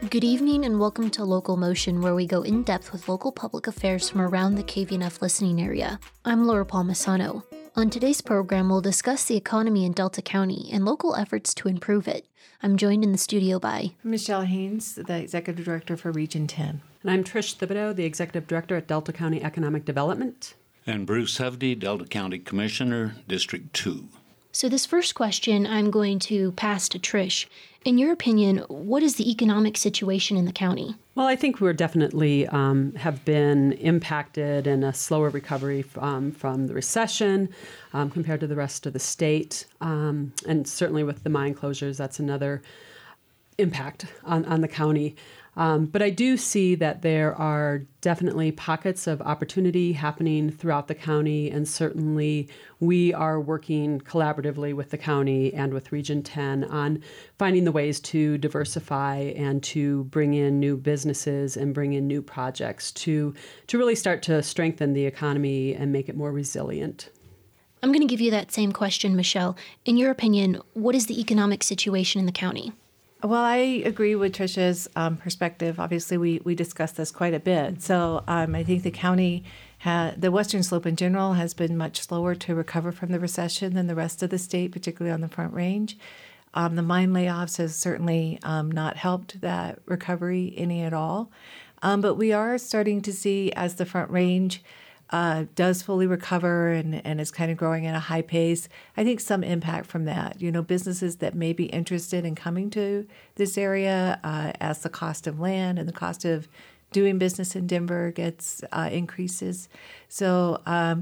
Good evening and welcome to Local Motion, where we go in depth with local public affairs from around the KVNF listening area. I'm Laura Palmisano. On today's program, we'll discuss the economy in Delta County and local efforts to improve it. I'm joined in the studio by Michelle Haynes, the Executive Director for Region 10. And I'm Trish Thibodeau, the Executive Director at Delta County Economic Development. And Bruce Hovde, Delta County Commissioner, District 2. So this first question I'm going to pass to Trish. In your opinion, what is the economic situation in the county? Well, I think we're definitely have been impacted in a slower recovery from the recession compared to the rest of the state. And certainly with the mine closures, that's another impact on the county. But I do see that there are definitely pockets of opportunity happening throughout the county, and certainly we are working collaboratively with the county and with Region 10 on finding the ways to diversify and to bring in new businesses and bring in new projects to really start to strengthen the economy and make it more resilient. I'm going to give you that same question, Michelle. In your opinion, what is the economic situation in the county? Well, I agree with Tricia's perspective. Obviously, we discussed this quite a bit. So I think the county, the Western Slope in general, has been much slower to recover from the recession than the rest of the state, particularly on the Front Range. The mine layoffs has certainly not helped that recovery any at all. But we are starting to see, as the Front Range does fully recover and is kind of growing at a high pace, I think some impact from that. You know, businesses that may be interested in coming to this area as the cost of land and the cost of doing business in Denver increases. So I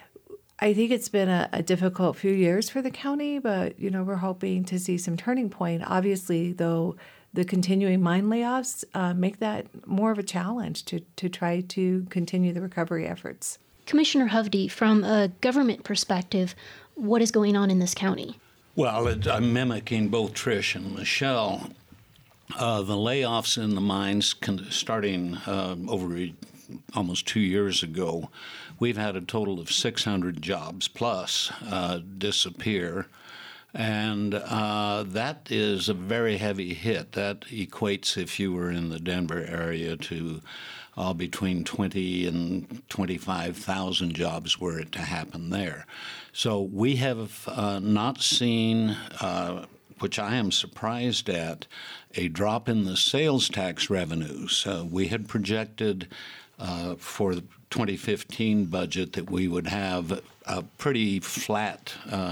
think it's been a difficult few years for the county, but, you know, we're hoping to see some turning point. Obviously, though, the continuing mine layoffs make that more of a challenge to try to continue the recovery efforts. Commissioner Hovde, from a government perspective, what is going on in this county? Well, I'm mimicking both Trish and Michelle. The layoffs in the mines starting over almost 2 years ago, we've had a total of 600 jobs plus disappear. And that is a very heavy hit. That equates, if you were in the Denver area, to between 20 and 25,000 jobs were it to happen there. So we have not seen, which I am surprised at, a drop in the sales tax revenues. We had projected for the 2015 budget that we would have a pretty flat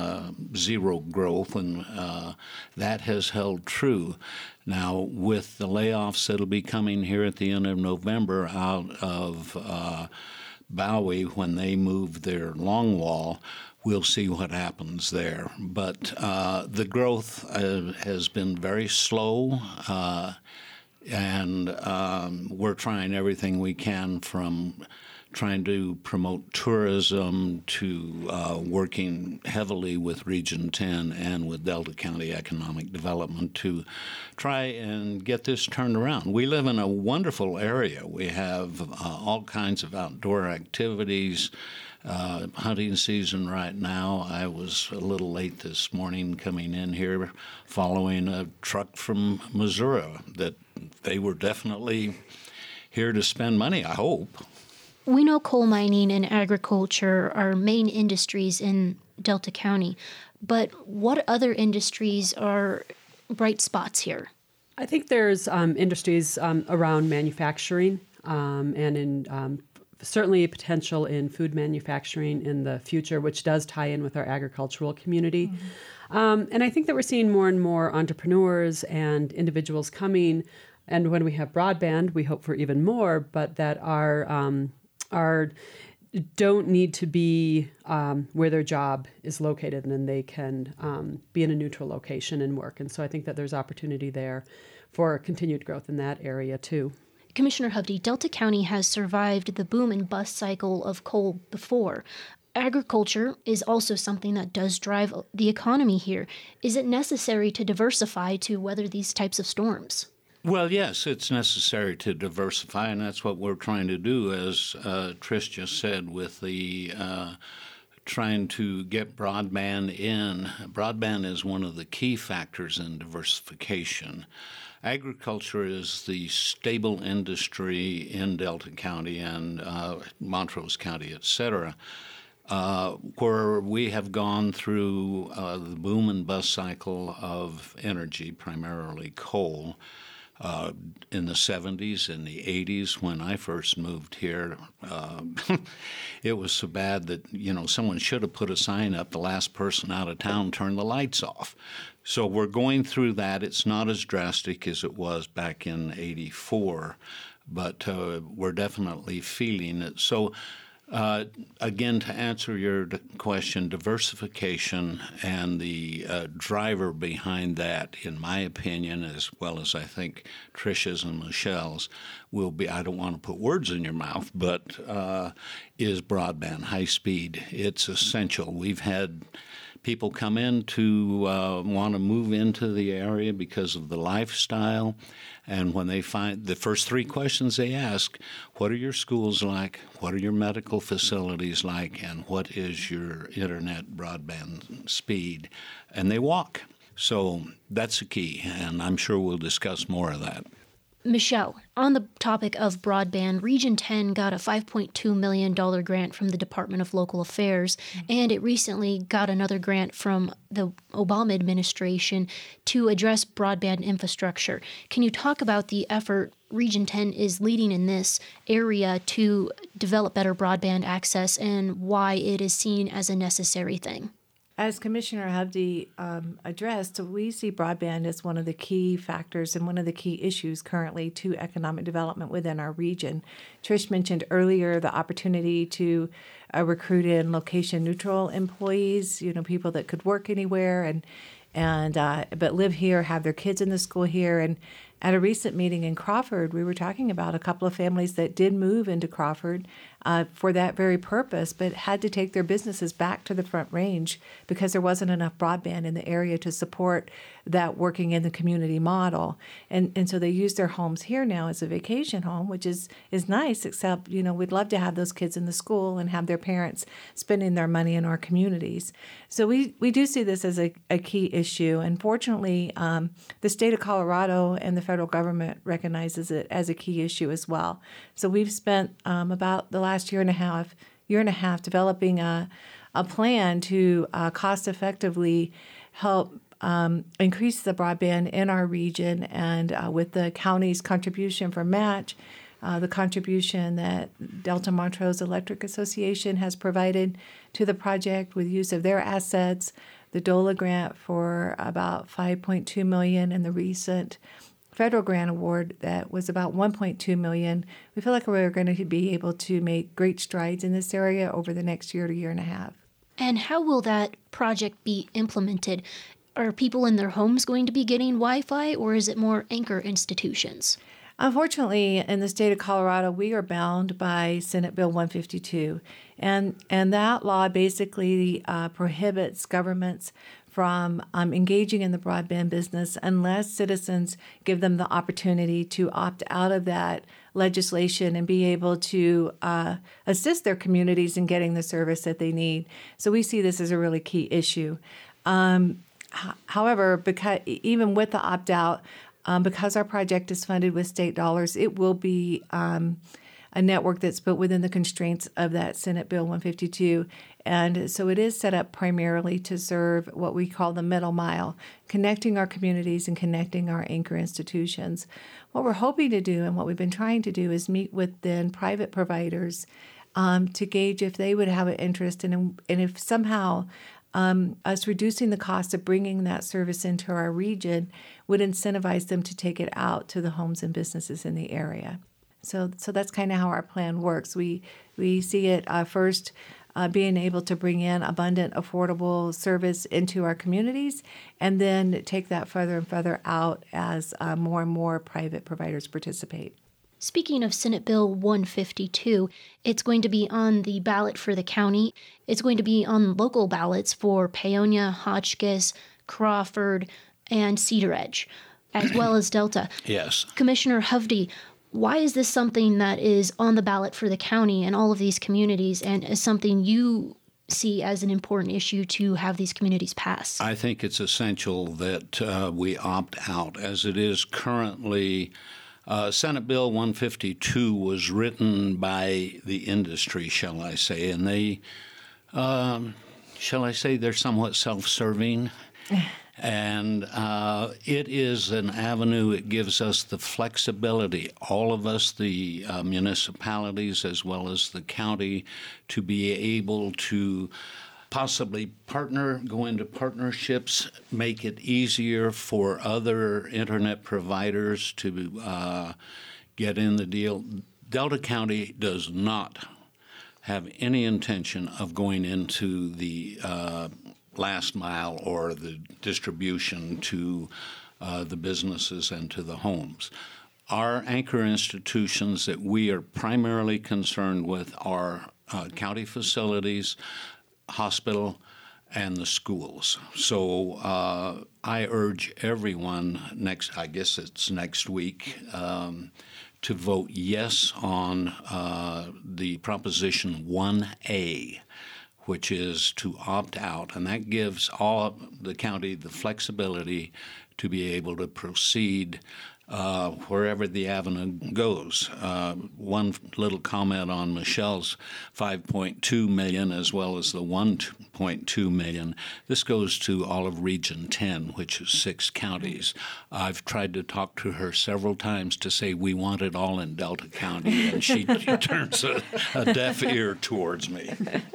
zero growth, and that has held true. Now, with the layoffs that'll be coming here at the end of November out of Bowie when they move their longwall, we'll see what happens there. But the growth has been very slow. And we're trying everything we can, from trying to promote tourism to working heavily with Region 10 and with Delta County Economic Development to try and get this turned around. We live in a wonderful area. We have all kinds of outdoor activities. Hunting season right now. I was a little late this morning coming in here following a truck from Missouri that they were definitely here to spend money, I hope. We know coal mining and agriculture are main industries in Delta County, but what other industries are bright spots here? I think there's industries around manufacturing and in certainly potential in food manufacturing in the future, which does tie in with our agricultural community. Mm-hmm. And I think that we're seeing more and more entrepreneurs and individuals coming, and when we have broadband, we hope for even more, but that don't need to be where their job is located, and then they can be in a neutral location and work. And so I think that there's opportunity there for continued growth in that area too. Commissioner Hovde, Delta County has survived the boom and bust cycle of coal before. Agriculture is also something that does drive the economy here. Is it necessary to diversify to weather these types of storms? Well, yes, it's necessary to diversify, and that's what we're trying to do, as Trish just said, with the trying to get broadband in. Broadband is one of the key factors in diversification. Agriculture is the stable industry in Delta County and Montrose County, et cetera, where we have gone through the boom and bust cycle of energy, primarily coal. In the 70s, in the 80s, when I first moved here, it was so bad that, someone should have put a sign up, the last person out of town turned the lights off. So we're going through that. It's not as drastic as it was back in 84, but we're definitely feeling it. So again, to answer your question, diversification and the driver behind that, in my opinion, as well as I think Trish's and Michelle's, will be, I don't want to put words in your mouth, but is broadband, high speed. It's essential. We've had people come in to want to move into the area because of the lifestyle. And when they find the first three questions they ask, what are your schools like? What are your medical facilities like? And what is your internet broadband speed? And they walk. So that's the key. And I'm sure we'll discuss more of that. Michelle, on the topic of broadband, Region 10 got a $5.2 million grant from the Department of Local Affairs, and it recently got another grant from the Obama administration to address broadband infrastructure. Can you talk about the effort Region 10 is leading in this area to develop better broadband access and why it is seen as a necessary thing? As Commissioner Hovde addressed, we see broadband as one of the key factors and one of the key issues currently to economic development within our region. Trish mentioned earlier the opportunity to recruit in location-neutral employees, people that could work anywhere but live here, have their kids in the school here. And at a recent meeting in Crawford, we were talking about a couple of families that did move into Crawford for that very purpose, but had to take their businesses back to the Front Range because there wasn't enough broadband in the area to support that working in the community model. And so they use their homes here now as a vacation home, which is nice, except, we'd love to have those kids in the school and have their parents spending their money in our communities. So we do see this as a key issue. And fortunately, the state of Colorado and the federal government recognizes it as a key issue as well. So we've spent about the last year and a half developing a plan to cost effectively help increase the broadband in our region, and with the county's contribution for match, the contribution that Delta Montrose Electric Association has provided to the project with use of their assets, the DOLA grant for about $5.2 million, and the recent federal grant award that was about $1.2 million. We feel like we're going to be able to make great strides in this area over the next year to year and a half. And how will that project be implemented? Are people in their homes going to be getting Wi-Fi, or is it more anchor institutions? Unfortunately, in the state of Colorado, we are bound by Senate Bill 152, and that law basically prohibits governments from engaging in the broadband business unless citizens give them the opportunity to opt out of that legislation and be able to assist their communities in getting the service that they need. So we see this as a really key issue. However, even with the opt-out, because our project is funded with state dollars, it will be a network that's put within the constraints of that Senate Bill 152. And so it is set up primarily to serve what we call the middle mile, connecting our communities and connecting our anchor institutions. What we're hoping to do and what we've been trying to do is meet with then private providers to gauge if they would have an interest and if somehow us reducing the cost of bringing that service into our region would incentivize them to take it out to the homes and businesses in the area. So that's kind of how our plan works. We see it first being able to bring in abundant, affordable service into our communities, and then take that further and further out as more and more private providers participate. Speaking of Senate Bill 152, it's going to be on the ballot for the county. It's going to be on local ballots for Paonia, Hotchkiss, Crawford, and Cedar Edge, as well as Delta. Yes. Commissioner Hovde, why is this something that is on the ballot for the county and all of these communities, and is something you see as an important issue to have these communities pass? I think it's essential that we opt out. As it is currently, Senate Bill 152 was written by the industry, shall I say, and they, they're somewhat self-serving. And it is an avenue. It gives us the flexibility, all of us, the municipalities as well as the county, to be able to possibly go into partnerships, make it easier for other internet providers to get in the deal. Delta County does not have any intention of going into the last mile or the distribution to the businesses and to the homes. Our anchor institutions that we are primarily concerned with are county facilities, hospital, and the schools. So I urge everyone next week, to vote yes on the Proposition 1A, which is to opt out, and that gives all the county the flexibility to be able to proceed wherever the avenue goes. One little comment on Michelle's $5.2 million as well as the $1.2 million. This goes to all of Region 10, which is 6 counties. I've tried to talk to her several times to say we want it all in Delta County, and she turns a deaf ear towards me.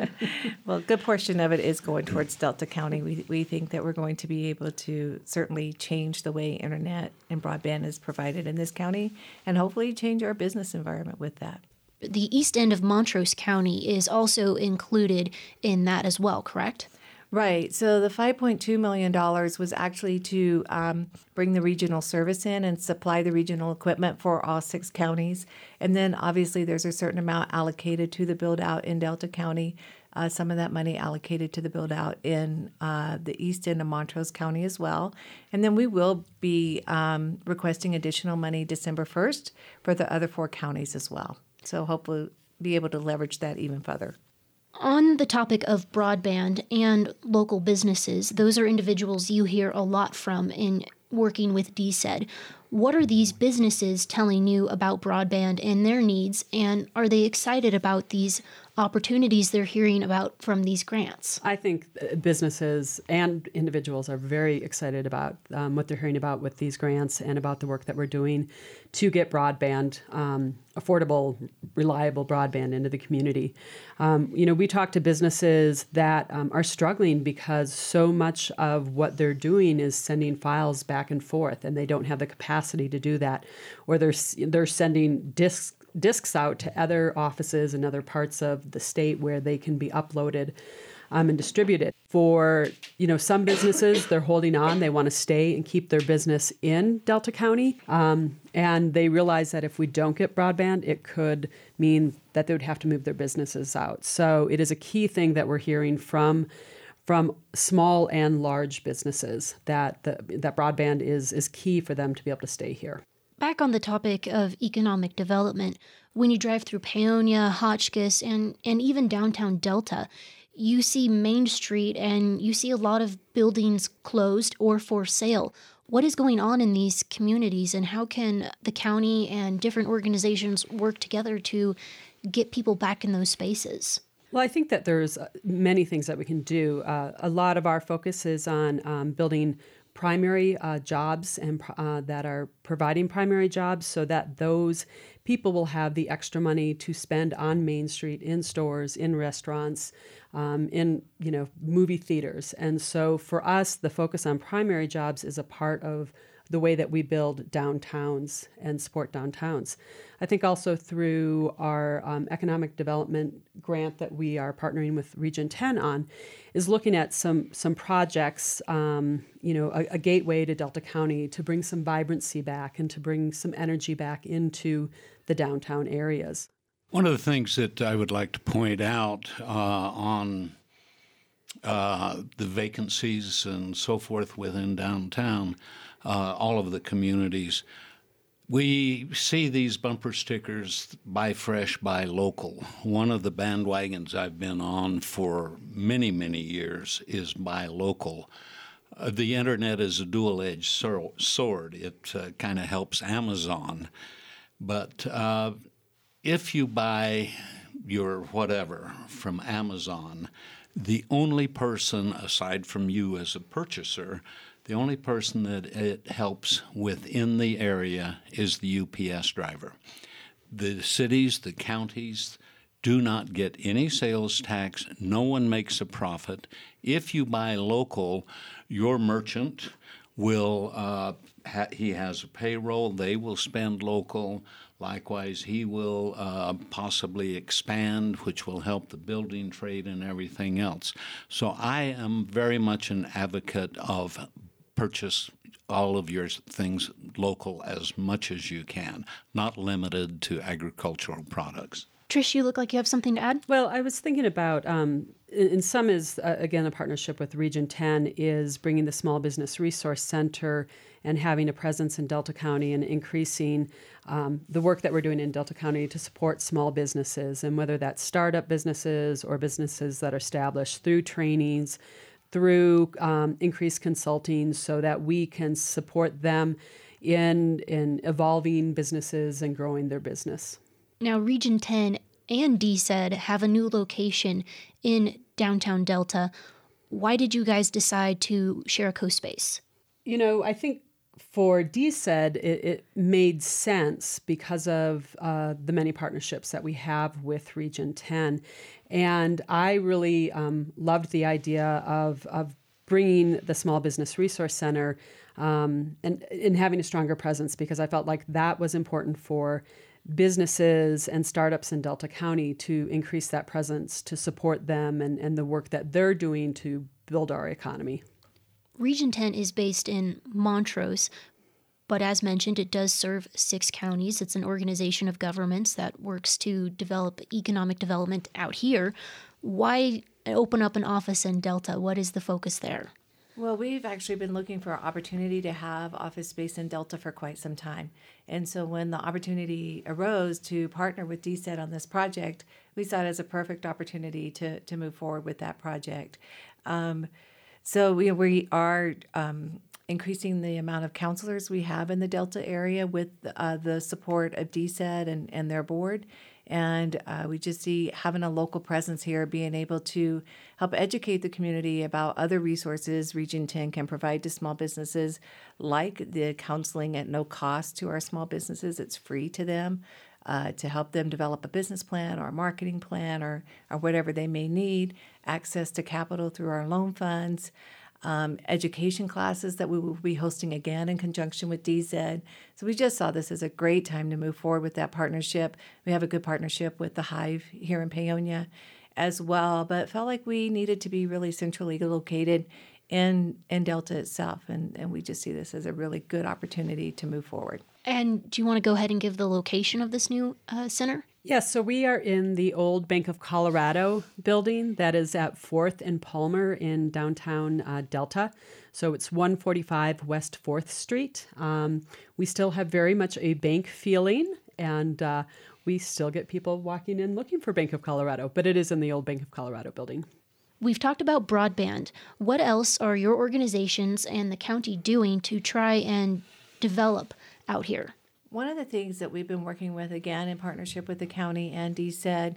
Well, a good portion of it is going towards Delta County. We think that we're going to be able to certainly change the way internet and broadband is provided in this county, and hopefully change our business environment with that. The east end of Montrose County is also included in that as well, correct? Right. So the $5.2 million was actually to bring the regional service in and supply the regional equipment for all 6 counties. And then obviously there's a certain amount allocated to the build out in Delta County. Some of that money allocated to the build out in the east end of Montrose County as well. And then we will be requesting additional money December 1st for the other 4 counties as well. So hopefully be able to leverage that even further. On the topic of broadband and local businesses, those are individuals you hear a lot from in working with DSED. What are these businesses telling you about broadband and their needs, and are they excited about these opportunities they're hearing about from these grants? I think businesses and individuals are very excited about what they're hearing about with these grants and about the work that we're doing to get broadband, affordable, reliable broadband into the community. We talk to businesses that are struggling because so much of what they're doing is sending files back and forth, and they don't have the capacity to do that, or they're sending discs out to other offices and other parts of the state where they can be uploaded and distributed. For some businesses, they're holding on. They want to stay and keep their business in Delta County, and they realize that if we don't get broadband, it could mean that they would have to move their businesses out. So it is a key thing that we're hearing from small and large businesses that that broadband is key for them to be able to stay here. Back on the topic of economic development, when you drive through Paonia, Hotchkiss, and even downtown Delta, you see Main Street and you see a lot of buildings closed or for sale. What is going on in these communities, and how can the county and different organizations work together to get people back in those spaces? Well, I think that there's many things that we can do. A lot of our focus is on building primary jobs and that are providing primary jobs, so that those people will have the extra money to spend on Main Street, in stores, in restaurants, in movie theaters. And so for us, the focus on primary jobs is a part of the way that we build downtowns and support downtowns. I think also through our economic development grant that we are partnering with Region 10 on is looking at some projects, a gateway to Delta County to bring some vibrancy back and to bring some energy back into the downtown areas. One of the things that I would like to point out on the vacancies and so forth within downtown, all of the communities, We see these bumper stickers, buy fresh, buy local. One of the bandwagons I've been on for many, many years is buy local. The internet is a dual-edged sword. It kind of helps Amazon. But if you buy your whatever from Amazon, the only person, aside from you as a purchaser, the only person that it helps within the area is the UPS driver. The cities, the counties do not get any sales tax. No one makes a profit. If you buy local, your merchant will, he has a payroll. They will spend local. Likewise, he will possibly expand, which will help the building trade and everything else. So I am very much an advocate of purchase all of your things local as much as you can, not limited to agricultural products. Trish, you look like you have something to add. Well, I was thinking about, in some is, again, a partnership with Region 10 is bringing the Small Business Resource Center and having a presence in Delta County and increasing the work that we're doing in Delta County to support small businesses, and whether that's startup businesses or businesses that are established through trainings, through increased consulting, so that we can support them in evolving businesses and growing their business. Now, Region 10 and DSED have a new location in downtown Delta. Why did you guys decide to share a co-space? You know, I think for DSED, it made sense because of the many partnerships that we have with Region 10. And I really loved the idea of bringing the Small Business Resource Center and having a stronger presence, because I felt like that was important for businesses and startups in Delta County to increase that presence, to support them and the work that they're doing to build our economy. Region 10 is based in Montrose, but as mentioned, it does serve 6 counties. It's an organization of governments that works to develop economic development out here. Why open up an office in Delta? What is the focus there? Well, we've actually been looking for an opportunity to have office space in Delta for quite some time. And so when the opportunity arose to partner with DSED on this project, we saw it as a perfect opportunity to move forward with that project. So we are increasing the amount of counselors we have in the Delta area with the support of DSED and their board. And we just see having a local presence here, being able to help educate the community about other resources Region 10 can provide to small businesses, like the counseling at no cost to our small businesses. It's free to them to help them develop a business plan or a marketing plan or whatever they may need, access to capital through our loan funds, education classes that we will be hosting again in conjunction with DSED. So we just saw this as a great time to move forward with that partnership. We have a good partnership with the Hive here in Paonia as well, but felt like we needed to be really centrally located in Delta itself. And we just see this as a really good opportunity to move forward. And do you want to go ahead and give the location of this new center? Yes, so we are in the old Bank of Colorado building that is at 4th and Palmer in downtown Delta. So it's 145 West 4th Street. We still have very much a bank feeling, and we still get people walking in looking for Bank of Colorado, but it is in the old Bank of Colorado building. We've talked about broadband. What else are your organizations and the county doing to try and develop out here? One of the things that we've been working with, again, in partnership with the county and DSED,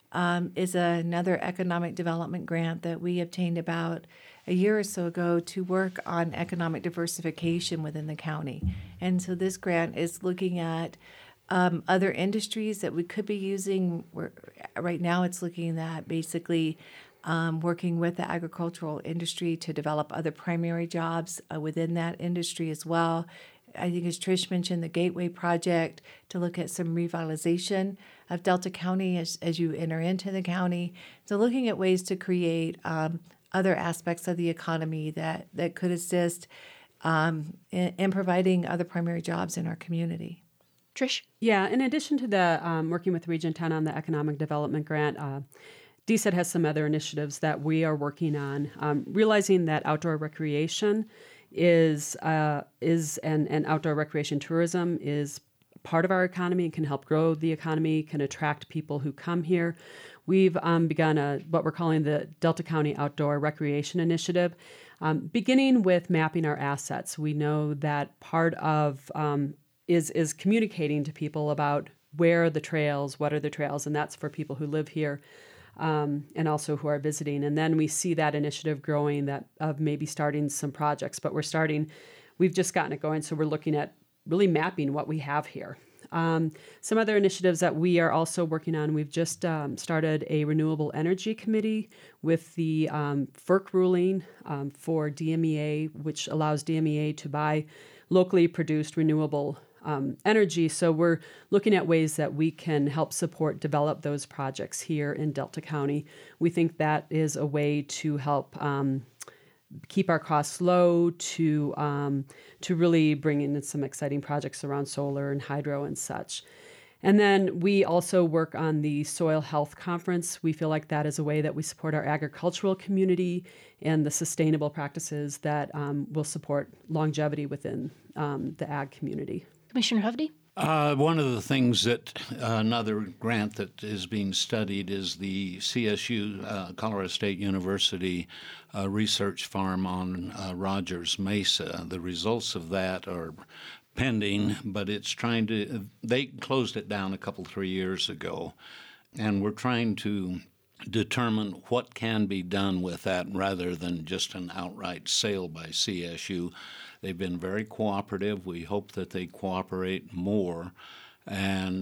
is another economic development grant that we obtained about a year or so ago to work on economic diversification within the county. And so this grant is looking at other industries that we could be using. Right now it's looking at basically working with the agricultural industry to develop other primary jobs within that industry as well. I think, as Trish mentioned, the Gateway Project to look at some revitalization of Delta County as you enter into the county. So looking at ways to create other aspects of the economy that could assist in providing other primary jobs in our community. Trish? Yeah, in addition to the working with Region 10 on the Economic Development Grant, DSED has some other initiatives that we are working on, realizing that outdoor recreation is and outdoor recreation tourism is part of our economy and can help grow the economy, can attract people who come here. We've begun what we're calling the Delta County Outdoor Recreation Initiative, beginning with mapping our assets. We know that part of is communicating to people about where are the trails, what are the trails, and that's for people who live here and also who are visiting. And then we see that initiative growing, that of maybe starting some projects. But we've just gotten it going, so we're looking at really mapping what we have here. Some other initiatives that we are also working on, we've just started a renewable energy committee with the FERC ruling for DMEA, which allows DMEA to buy locally produced renewable energy. So we're looking at ways that we can help develop those projects here in Delta County. We think that is a way to help keep our costs low, to really bring in some exciting projects around solar and hydro and such. And then we also work on the Soil Health Conference. We feel like that is a way that we support our agricultural community and the sustainable practices that will support longevity within the ag community. Commissioner Hovde? One of the things that another grant that is being studied is the CSU, Colorado State University research farm on Rogers Mesa. The results of that are pending, but they closed it down 3 years ago, and we're trying to determine what can be done with that rather than just an outright sale by CSU. They've been very cooperative. We hope that they cooperate more. And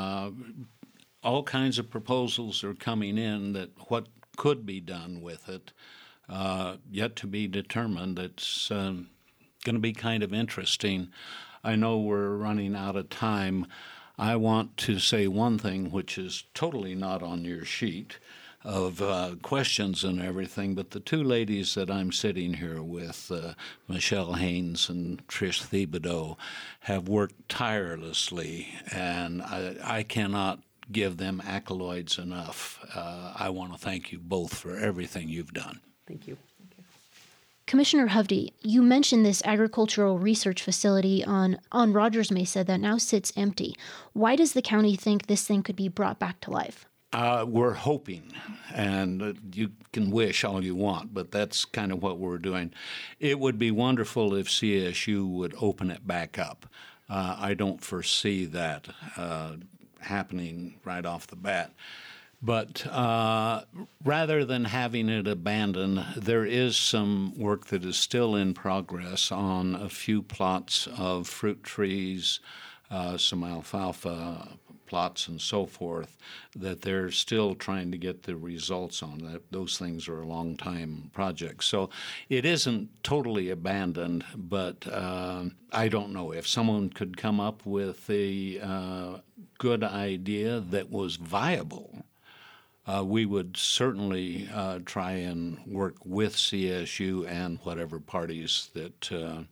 all kinds of proposals are coming in that what could be done with it, yet to be determined. It's going to be kind of interesting. I know we're running out of time. I want to say one thing, which is totally not on your sheet of questions and everything, but the two ladies that I'm sitting here with, Michelle Haynes and Trish Thibodeau, have worked tirelessly, and I cannot give them accolades enough. I want to thank you both for everything you've done. Thank you. Commissioner Hovde, you mentioned this agricultural research facility on Rogers Mesa that now sits empty. Why does the county think this thing could be brought back to life? We're hoping, and you can wish all you want, but that's kind of what we're doing. It would be wonderful if CSU would open it back up. I don't foresee that happening right off the bat. But rather than having it abandoned, there is some work that is still in progress on a few plots of fruit trees, some alfalfa plots and so forth, that they're still trying to get the results on. Those things are a long time project. So it isn't totally abandoned, but I don't know. If someone could come up with a good idea that was viable, we would certainly try and work with CSU and whatever parties that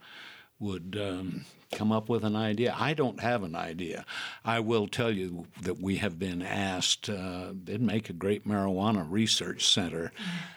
would come up with an idea. I don't have an idea. I will tell you that we have been asked, they'd make a great marijuana research center.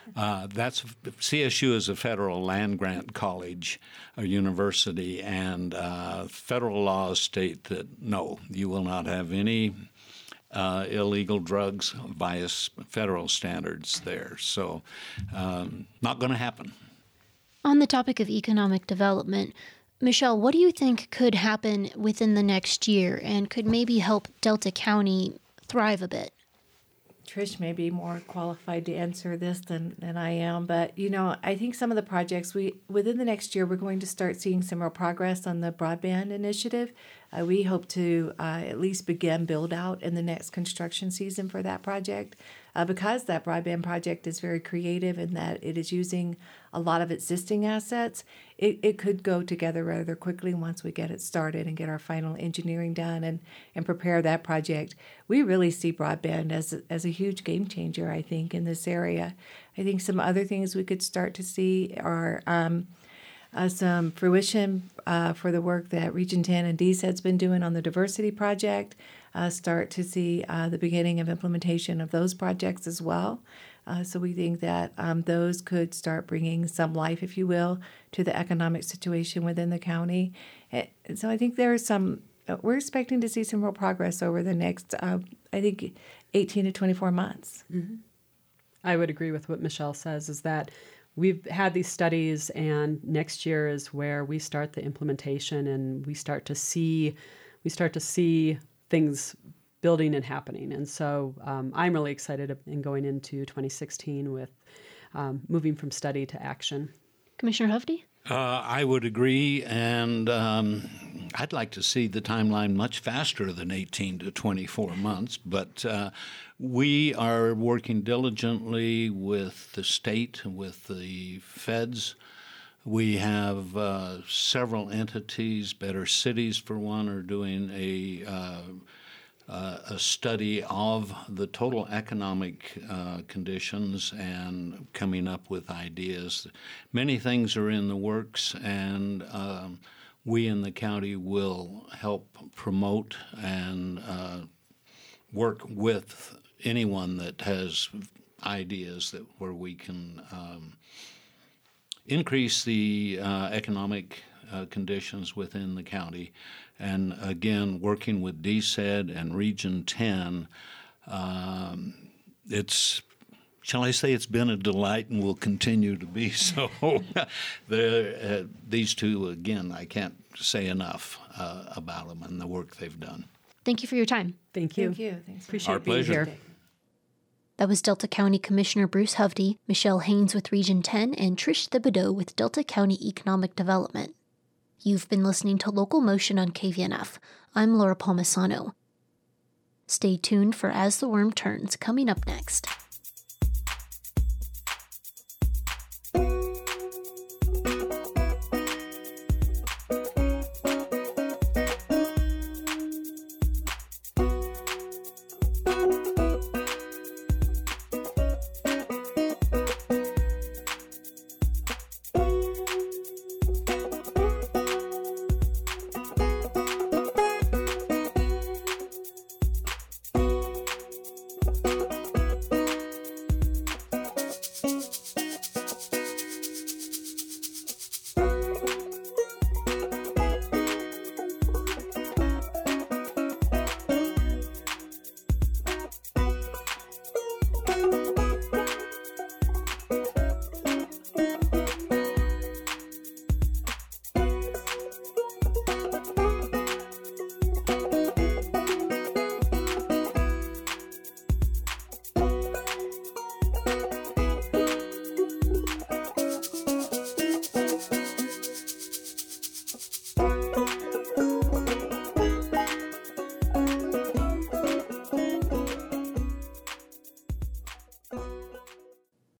CSU is a federal land-grant college, a university, and federal laws state that, no, you will not have any illegal drugs via federal standards there. So not going to happen. On the topic of economic development, Michelle, what do you think could happen within the next year and could maybe help Delta County thrive a bit? Trish may be more qualified to answer this than I am, but I think some of the projects within the next year we're going to start seeing some real progress on the broadband initiative. We hope to at least begin build out in the next construction season for that project, because that broadband project is very creative in that it is using a lot of existing assets. It could go together rather quickly once we get it started and get our final engineering done and prepare that project. We really see broadband as a huge game changer, I think, in this area. I think some other things we could start to see are some fruition for the work that Region 10 and DSED's been doing on the diversity project, start to see the beginning of implementation of those projects as well. So we think that those could start bringing some life, if you will, to the economic situation within the county. And so I think there are some we're expecting to see some real progress over the next, I think, 18 to 24 months. Mm-hmm. I would agree with what Michelle says, is that we've had these studies, and next year is where we start the implementation, and we start to see things building and happening. And so I'm really excited in going into 2016 with moving from study to action. Commissioner Hovde? I would agree, and I'd like to see the timeline much faster than 18 to 24 months, but we are working diligently with the state, with the feds. We have several entities, Better Cities for one, are doing a study of the total economic conditions and coming up with ideas. Many things are in the works, and we in the county will help promote and work with anyone that has ideas where we can increase the economic conditions within the county. And again, working with DSED and Region 10, shall I say, it's been a delight and will continue to be so. These two, again, I can't say enough about them and the work they've done. Thank you for your time. Thank you. Thank you. Thanks. Appreciate Our being pleasure. here. That was Delta County Commissioner Bruce Hovde, Michelle Haynes with Region 10, and Trish Thibodeau with Delta County Economic Development. You've been listening to Local Motion on KVNF. I'm Laura Palmisano. Stay tuned for As the Worm Turns, coming up next.